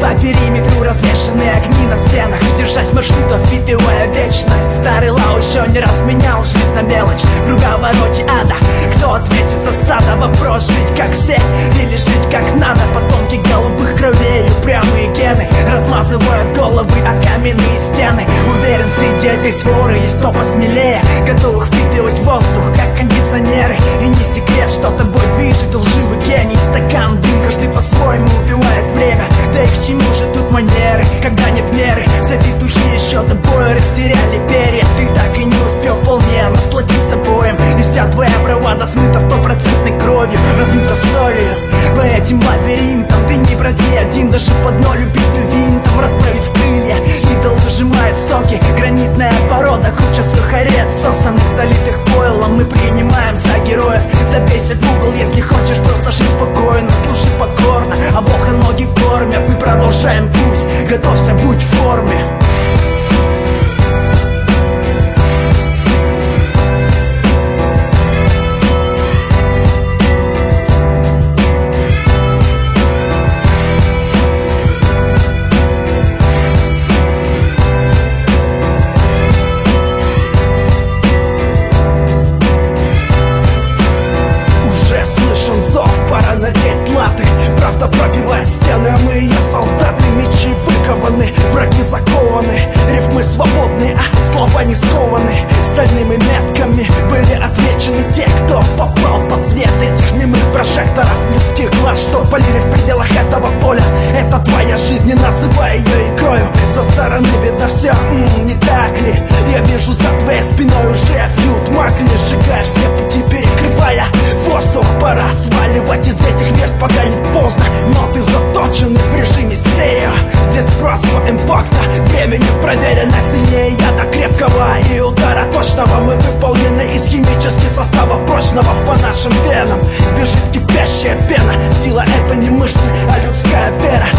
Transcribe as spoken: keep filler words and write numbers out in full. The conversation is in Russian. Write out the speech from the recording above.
По периметру развешаны огни на стенах, держась маршрута, впитывая вечность. Старый лау еще не раз менял жизнь на мелочь в круговороте ада. Кто ответит за стадо? Вопрос: жить как все или жить как надо? Потомки голубых кровей, упрямые гены размазывают головы о каменные стены. Уверен, среди этой своры есть кто посмелее, готовых впитывать воздух, как кондиционеры. И не секрет, что тобой движет лживый гений. Стакан, дым, каждый по-своему убивает время. Да и к чему же тут манеры, когда нет меры? Все петухи еще до боя растеряли перья. Ты так и не успел вполне насладиться боем, и вся твоя бравада смыта стопроцентной кровью, размыта солью. По этим лабиринтам ты не броди один, даже под ноль убитый винтом расправив крылья. Идол выжимает соки, гранитная порода, круче сухарет, сосанных, залитых пойлом. Мы принимаем за героев. Забейся в угол, если хочешь просто жить спокойно. Слушай покорно, а Бога ноги кормят. Мы продолжаем путь, готовься, будь в форме. Пора надеть латы, правда пробивает стены, а мы ее солдаты. Мечи выкованы, враги закованы, рифмы свободны, а слова не скованы. Стальными метками были отмечены те, кто попал под свет этих немых прожекторов людских глаз, что полили в пределах этого поля. Это твоя жизнь, не называй ее игрою. Со стороны видно все, м-м, не так ли? Я вижу за твоей спиной уже вьют макли, сжигая все пути, перекрывая воздух. Пора сваливать из этих мест, пока не поздно. Но ты заточен в режиме стерео. Здесь просто импакта, времени проверено сильнее яда крепкого и удара точного. Мы выполнены из химических составов прочного. По нашим венам бежит кипящая пена. Сила — это не мышцы, а людская вера.